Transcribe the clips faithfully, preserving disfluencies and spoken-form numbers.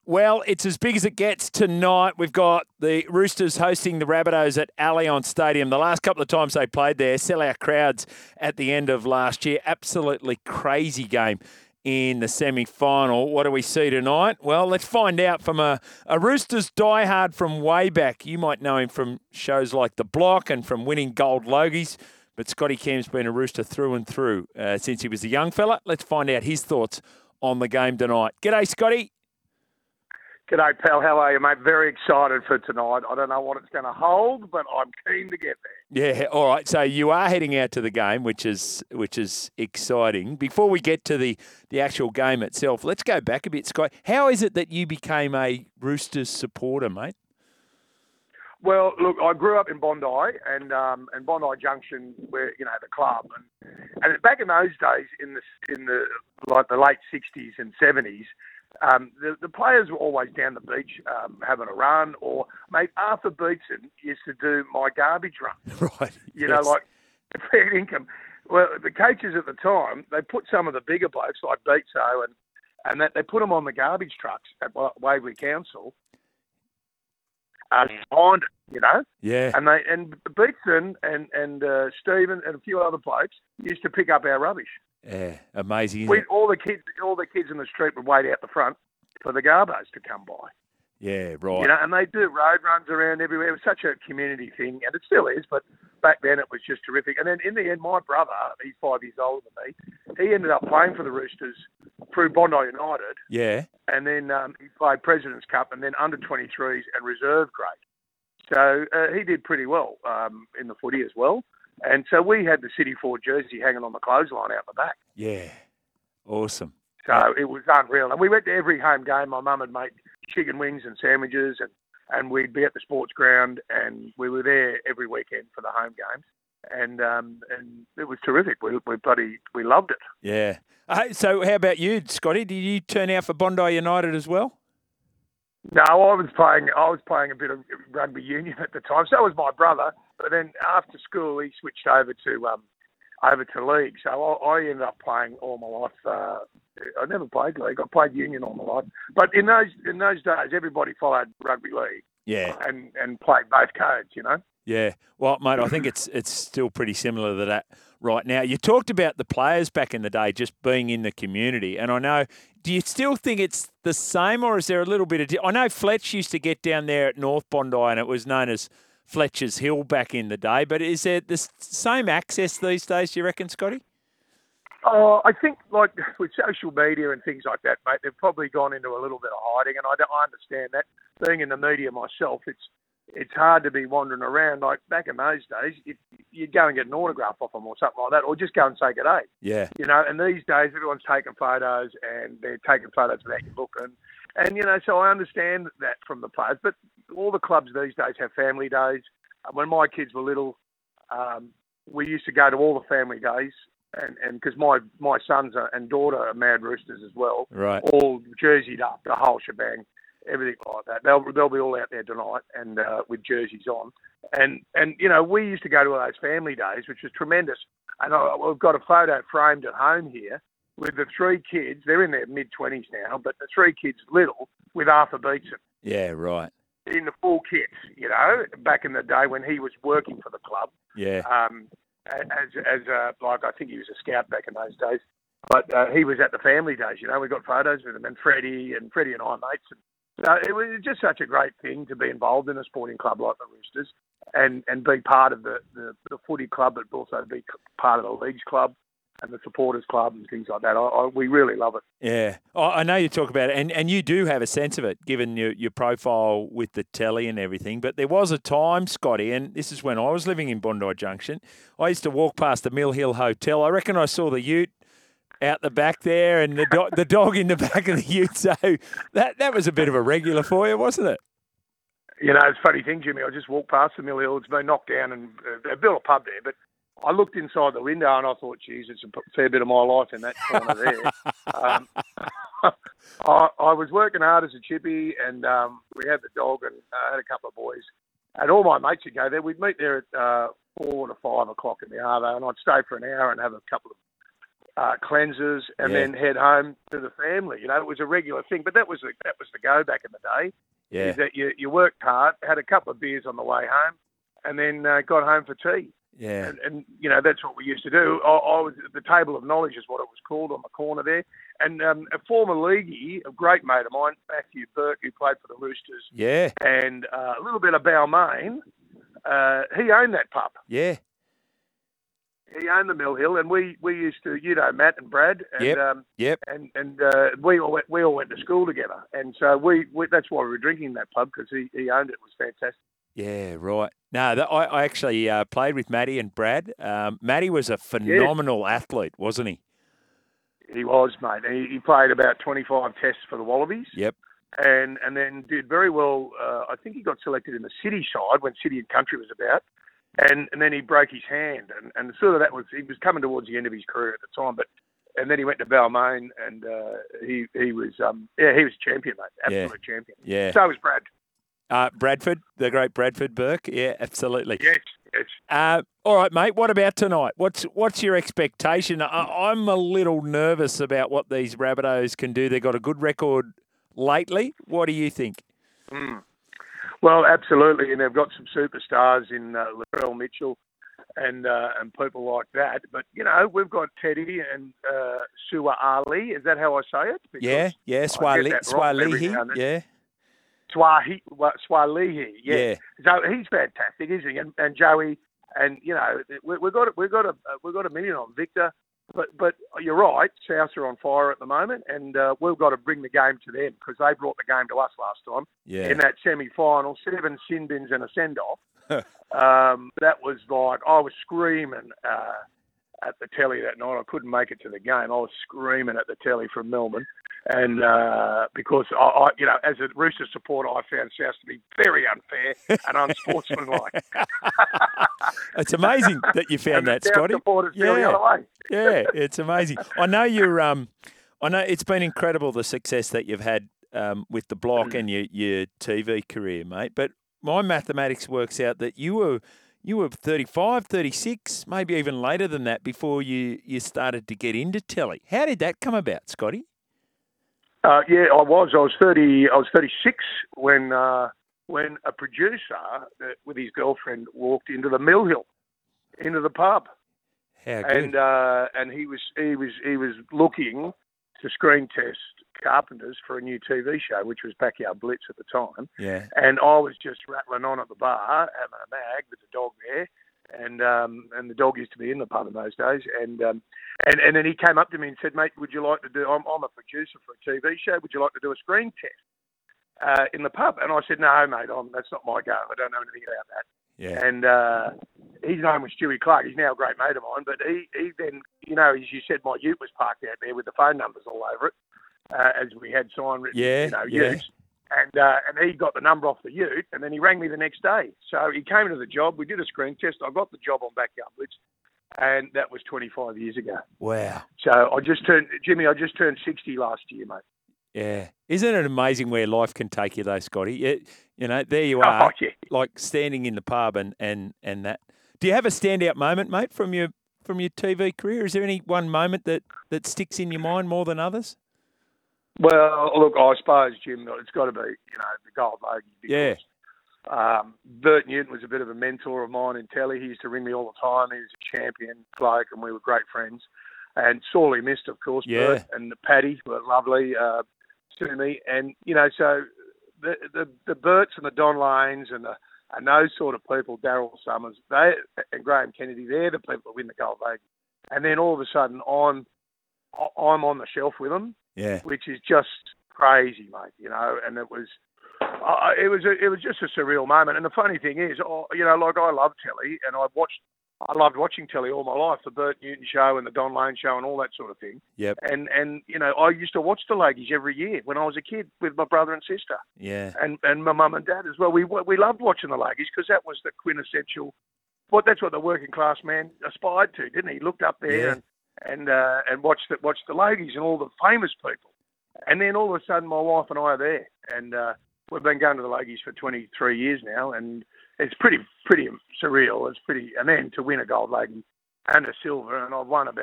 Well, it's as big as it gets tonight. We've got the Roosters hosting the Rabbitohs at Allianz Stadium. The last couple of times they played there, sellout crowds at the end of last year. Absolutely crazy game in the semi-final. What do we see tonight? Well, let's find out from a, a Roosters diehard from way back. You might know him from shows like The Block and from winning gold Logies, but Scotty Cam's been a Rooster through and through uh, since he was a young fella. Let's find out his thoughts on the game tonight. G'day, Scotty. G'day, pal. How are you, mate? Very excited for tonight. I don't know what it's going to hold, but I'm keen to get there. Yeah, all right. So you are heading out to the game, which is which is exciting. Before we get to the, the actual game itself, let's go back a bit, Scott. How is it that you became a Roosters supporter, mate? Well, look, I grew up in Bondi and um, and Bondi Junction, where you know the club, and and back in those days, in the in the like the late sixties and seventies. Um, the, the players were always down the beach um, having a run, or mate, Arthur Beetson used to do my garbage run. Right. You yes. know, like fair income. Well, the coaches at the time, they put some of the bigger blokes like Beetso and and that they put them on the garbage trucks at Waverley Council. Uh, behind it, you know. Yeah. And they and Beetson and and uh, Stephen and a few other blokes used to pick up our rubbish. Yeah, amazing. We, all the kids, all the kids in the street would wait out the front for the garbos to come by. Yeah, right. You know, and they do road runs around everywhere. It was such a community thing, and it still is. But back then, it was just terrific. And then in the end, my brother, he's five years older than me, he ended up playing for the Roosters through Bondi United. Yeah. And then um, he played President's Cup, and then under twenty-threes and reserve grade. So uh, he did pretty well um, in the footy as well. And so we had the City Ford jersey hanging on the clothesline out the back. Yeah, awesome. So yeah. It was unreal. And we went to every home game. My mum would make chicken wings and sandwiches, and, and we'd be at the sports ground, and we were there every weekend for the home games. And um, and it was terrific. We we bloody we loved it. Yeah. Uh, so how about you, Scotty? Did you turn out for Bondi United as well? No, I was playing. I was playing a bit of rugby union at the time. So was my brother. But then after school, he switched over to um, over to league. So I, I ended up playing all my life. Uh, I never played league. I played union all my life. But in those in those days, everybody followed rugby league. Yeah. And and played both codes, you know. Yeah. Well, mate, I think it's it's still pretty similar to that right now. You talked about the players back in the day just being in the community, and I know. Do you still think it's the same, or is there a little bit of? Di- I know Fletch used to get down there at North Bondi, and it was known as Fletcher's Hill back in the day, but is there the same access these days, do you reckon, Scotty? Oh, I think, like, with social media and things like that, mate, they've probably gone into a little bit of hiding, and I, don't, I understand that. Being in the media myself, it's it's hard to be wandering around. Like, back in those days, if you'd go and get an autograph off them or something like that, or just go and say good day. Yeah. You know, and these days, everyone's taking photos, and they're taking photos without you looking. And, you know, so I understand that from the players, but all the clubs these days have family days. When my kids were little, um, we used to go to all the family days, and and because my, my sons are, and daughter are Mad Roosters as well, right? All jerseyed up, the whole shebang, everything like that. They'll they'll be all out there tonight and uh, with jerseys on, and and you know we used to go to all those family days, which was tremendous. And I, we've got a photo framed at home here with the three kids. They're in their mid twenties now, but the three kids little with Arthur Beetson. Yeah, right. In the full kits, you know, back in the day when he was working for the club. Yeah. Um, as as a, like I think he was a scout back in those days, but uh, he was at the family days. You know, we got photos with him, and Freddie and Freddie and I mates. And, so it was just such a great thing to be involved in a sporting club like the Roosters, and and be part of the the, the footy club, but also be part of the Leagues club and the supporters club and things like that. I, I, we really love it. Yeah. Oh, I know you talk about it, and, and you do have a sense of it, given your, your profile with the telly and everything. But there was a time, Scotty, and this is when I was living in Bondi Junction, I used to walk past the Mill Hill Hotel. I reckon I saw the ute out the back there and the, do- the dog in the back of the ute. So that, that was a bit of a regular for you, wasn't it? You know, it's a funny thing, Jimmy. I just walked past the Mill Hill. It's been knocked down, and uh, they built a pub there, but I looked inside the window and I thought, geez, it's a fair bit of my life in that corner there. um, I, I was working hard as a chippy, and um, we had the dog, and I uh, had a couple of boys. And all my mates would go there. We'd meet there at uh, four to five o'clock in the arvo, and I'd stay for an hour and have a couple of uh, cleanses, and Yeah. then head home to the family. You know, it was a regular thing, but that was the, that was the go back in the day. Yeah. Is that you, you worked hard, had a couple of beers on the way home, and then uh, got home for tea. Yeah. And, and, you know, that's what we used to do. I, I was the table of knowledge is what it was called on the corner there. And um, a former leaguey, a great mate of mine, Matthew Burke, who played for the Roosters, Yeah. and uh, a little bit of Balmain, uh, he owned that pub. Yeah. He owned the Mill Hill, and we, we used to, you know, Matt and Brad, and Yep. um, Yep. and and uh, we all went, we all went to school together, and so we, we that's why we were drinking that pub, because he, he owned it. It was fantastic. Yeah, right. No, that, I, I actually uh, played with Matty and Brad. Um, Matty was a phenomenal athlete, wasn't he? He was, mate. He, he played about twenty-five tests for the Wallabies. Yep. And and then did very well. Uh, I think he got selected in the City side when City and Country was about. And and then he broke his hand, and, and sort of that was he was coming towards the end of his career at the time. But and then he went to Balmain, and uh, he he was um yeah he was a champion, mate, absolute Yeah. champion. Yeah. So was Brad. Uh, Bradford, the great Bradford Burke. Yeah, absolutely. Yes, yes. Uh, all right, mate. What about tonight? What's what's your expectation? I, I'm a little nervous about what these Rabbitohs can do. They've got a good record lately. What do you think? Mm. Well, absolutely, and they've got some superstars in uh, Latrell Mitchell and uh, and people like that. But you know, we've got Teddy and uh, Sua Ali. Is that how I say it? Because Yeah, yeah, I Swali, get that wrong every Swalihi, now and then. yeah. Swahi, Swalihi, yeah. Yeah. So he's fantastic, isn't he? And, and Joey, and you know, we, we've got we've got a we've got a million on Victor, but but you're right. Souths are on fire at the moment, and uh, we've got to bring the game to them because they brought the game to us last time Yeah. in that semi-final. Seven sin bins and a send-off. um, that was like I was screaming uh, at the telly that night. I couldn't make it to the game. I was screaming at the telly from Melbourne. And uh, because, I, I, you know, as a Rooster supporter, I found South to be very unfair and unsportsmanlike. It's amazing that you found and that, the South Scotty. supporters feel the other way. Yeah, it's amazing. I know you're. Um, I know it's been incredible the success that you've had um, with the block and your your T V career, mate. But my mathematics works out that you were you were thirty-five, thirty-six, maybe even later than that before you you started to get into telly. How did that come about, Scotty? Uh, yeah, I was. I was thirty. I was thirty-six when uh, when a producer uh, with his girlfriend walked into the Mill Hill, into the pub, How good. and uh, and he was he was he was looking to screen test carpenters for a new T V show, which was Backyard Blitz at the time. Yeah. And I was just rattling on at the bar, having a mag with the dog there. And um, and the dog used to be in the pub in those days. And um, and and then he came up to me and said, "Mate, would you like to do? I'm, I'm a producer for a T V show. Would you like to do a screen test uh, in the pub?" And I said, "No, mate, I'm, that's not my go. I don't know anything about that." Yeah. And uh, his name was Stewie Clark. He's now a great mate of mine. But he, he then, you know, as you said, my ute was parked out there with the phone numbers all over it, uh, as we had sign written, Yeah, you know, yeah. utes. And uh, and he got the number off the ute, and then he rang me the next day. So he came to the job. We did a screen test. I got the job on Backyard Blitz, and that was twenty-five years ago. Wow. So I just turned, Jimmy, I just turned sixty last year, mate. Yeah. Isn't it amazing where life can take you, though, Scotty? You, you know, there you are, Oh, yeah. like standing in the pub and, and, and that. Do you have a standout moment, mate, from your from your T V career? Is there any one moment that, that sticks in your mind more than others? Well, look, I suppose, Jim, it's got to be, you know, the Gold Logie. Yeah. Um, Bert Newton was a bit of a mentor of mine in telly. He used to ring me all the time. He was a champion bloke, and we were great friends. And sorely missed, of course, Yeah. Bert and Paddy were lovely uh, to me. And, you know, so the the, the Berts and the Don Lanes and the and those sort of people, Daryl Summers, they and Graham Kennedy, they're the people that win the Gold Logie. And then all of a sudden, I'm I'm on the shelf with them. Yeah. Which is just crazy, mate. You know, and it was, uh, it was, a, it was just a surreal moment. And the funny thing is, oh, you know, like I love telly, and I watched, I loved watching telly all my life, the Bert Newton show and the Don Lane show and all that sort of thing. Yep. And and you know, I used to watch the Logies every year when I was a kid with my brother and sister, Yeah. and and my mum and dad as well. We we loved watching the Logies because that was the quintessential. What that's what the working class man aspired to, didn't he? He looked up there Yeah. and. And uh, and watch the watch the Logies and all the famous people, and then all of a sudden my wife and I are there, and uh, we've been going to the Logies for twenty-three years now, and it's pretty pretty surreal. It's pretty, and then to win a gold Logie and a silver, and I've won about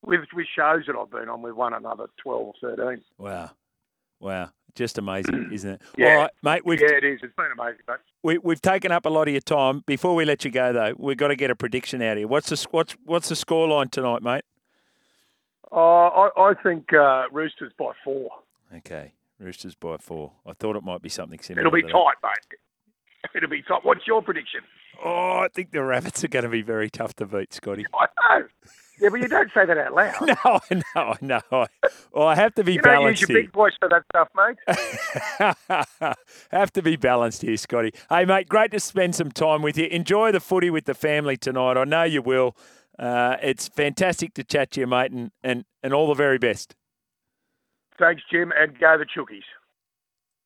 with with shows that I've been on, we've won another twelve or thirteen. Wow. Wow. Just amazing, isn't it? Yeah. All right, mate. We've, yeah, it is. It's been amazing, mate. we, we've taken up a lot of your time. Before we let you go, though, we've got to get a prediction out of you. What's the, what's, what's the scoreline tonight, mate? Uh, I, I think uh, Roosters by four. Okay. Roosters by four. I thought it might be something similar. It'll be to tight, mate. It'll be tight. What's your prediction? That. Oh, I think the Rabbits are going to be very tough to beat, Scotty. I know. Yeah, but you don't say that out loud. No, I know, I know. Well, I have to be you don't balanced use your here. big voice for that stuff, mate. Have to be balanced here, Scotty. Hey, mate, great to spend some time with you. Enjoy the footy with the family tonight. I know you will. Uh, it's fantastic to chat to you, mate, and, and, and all the very best. Thanks, Jim, and go the Chookies.